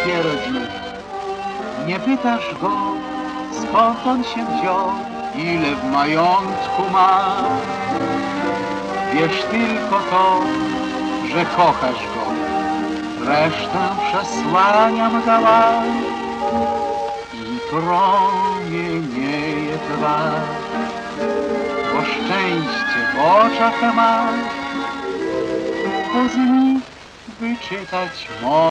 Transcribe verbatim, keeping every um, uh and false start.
rodziny. Nie pytasz go, skąd on się wziął, ile w majątku ma. Wiesz tylko to, że kochasz go, resztę przesłania mgła i promienieje twarz, bo szczęście w oczach masz, bo z nich wyczytać możesz.